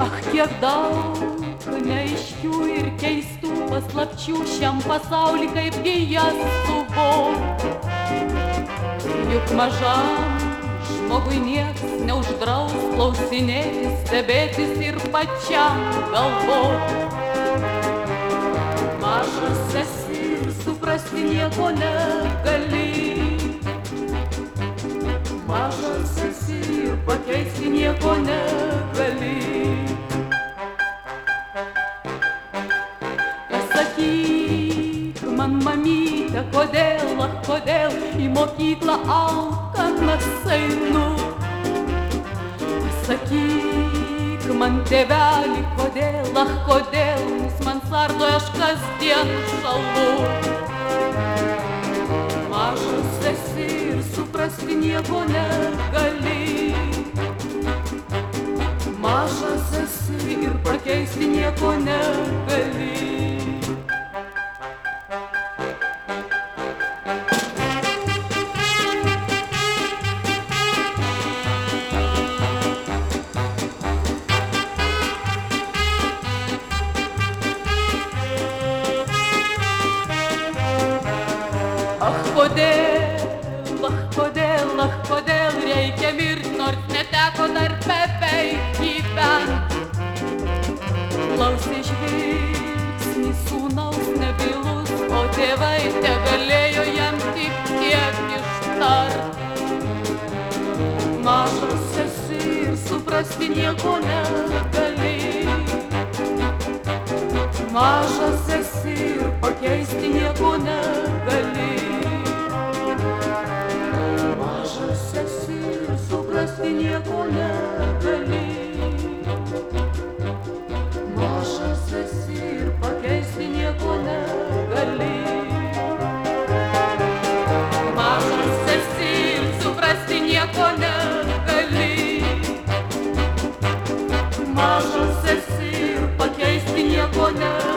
Ach, kiek daug neaiškių ir keistų paslapčių šiam pasaulį, kaipgi jas suvok. Juk mažam žmogui nieks neuždraus klausinėtis, stebėtis ir pačiam galvot. Mažas esi ir suprasti nieko negali. Mažas esi ir pakeisti nieko negali. Pasakyk man, mamyte, kodėl į mokyklą alkanas einu. Pasakyk man, tėveli, kodėl mus mansardoje aš kasdien šalu. Mažas esi ir suprasti nieko negali. Mažas esi ir pakeisti nieko negali. Kodėl reikia mirti, nors neteko dar beveik gyvent. Klausė žvilgsnis sūnaus nebylus, o tėvai tegalėjo jam tik tiek ištart. Mažas esi ir suprasti nieko negali. Mažas esi ir pakeisti nieko negali. Mažas esi ir suprasti nieko negali. Mažas esi ir pakeisti nieko negali. Mažas esi ir suprasti nieko negali. Mažas esi ir pakeisti nieko negali.